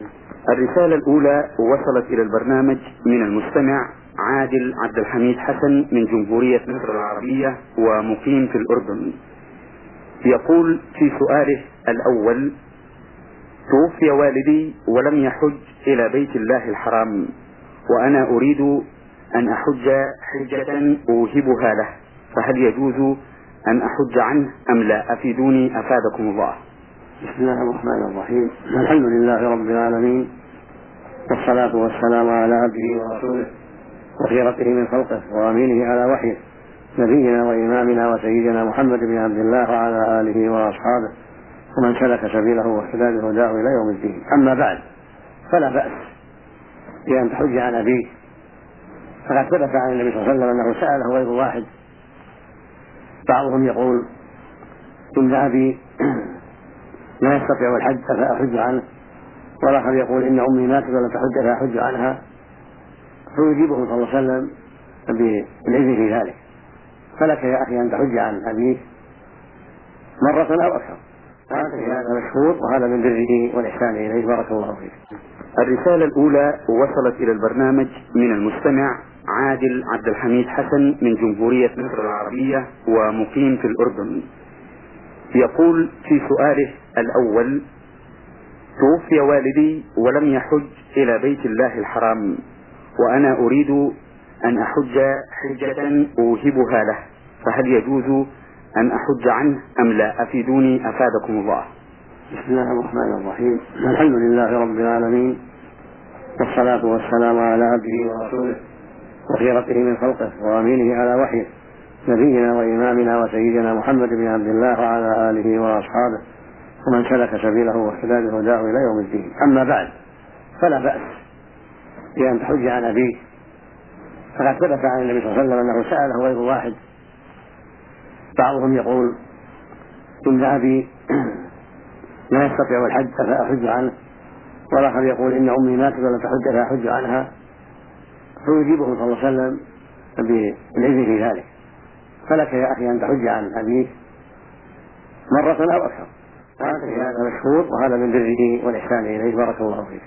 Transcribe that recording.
الرسالة الأولى وصلت إلى البرنامج من المستمع عادل عبد الحميد حسن من جمهورية مصر العربية ومقيم في الأردن. يقول في سؤاله الأول: توفي والدي ولم يحج إلى بيت الله الحرام، وأنا أريد أن أحج حجة أوهبها له، فهل يجوز أن أحج عنه أم لا؟ أفيدوني أفادكم الله. بسم الله الرحمن الرحيم. الحمد لله رب العالمين، والصلاة والسلام على عبده ورسوله وخيرته من خلقه وأمينه على وحيه، نبينا وإمامنا وسيدنا محمد بن عبد الله وعلى آله وأصحابه ومن سلك سبيله واهتدى بهداه إلى يوم الدين. أما بعد، فلا بأس بأن تحج عن أبيك، فقد ثبت عن النبي صلى الله عليه وسلم أنه سأله غير واحد. بعضهم يقول: إن أبي لا يستطيع الحج فأحج عنه، والآخر يقول: إن أمي ماتت ولم تحج فأحج عنها، فيجيبه صلى الله عليه وسلم بالإذن في ذلك. فلك يا أخي أن تحج عن أبيك مرة أو أكثر، هذا مشهور وهذا من بره والإحسان إليه. بارك الله فيك. الرسالة الأولى وصلت إلى البرنامج من المستمع عادل عبد الحميد حسن من جمهورية مصر العربية ومقيم في الأردن. يقول في سؤاله الأول: توفي والدي ولم يحج إلى بيت الله الحرام، وأنا أريد أن أحج حجة أوهبها له، فهل يجوز أن أحج عنه أم لا؟ أفيدوني أفادكم الله. بسم الله الرحمن الرحيم. الحمد لله رب العالمين، والصلاة والسلام على عبده ورسوله وخيرته من خلقه وأمينه على وحيه، نبينا وإمامنا وسيدنا محمد بن عبد الله وعلى آله وأصحابه ومن سلك سبيله واهتدى بهداه إلى يوم الدين. أما بعد، فلا بأس بأن تحج عن أبيك، فقد ثبت عن النبي صلى الله عليه وسلم أنه سأله غير واحد. بعضهم يقول: إن أبي لا يستطيع الحج فأحج عنه، والآخر يقول: إن أمي ماتت ولم تحج فأحج عنها، فيجيبه صلى الله عليه وسلم بالإذن في ذلك. فلك يا أخي أن تحج عن أبيك مرة أو أكثر، هذا مشهور وهذا من بره والإحسان إليه. بارك الله فيك.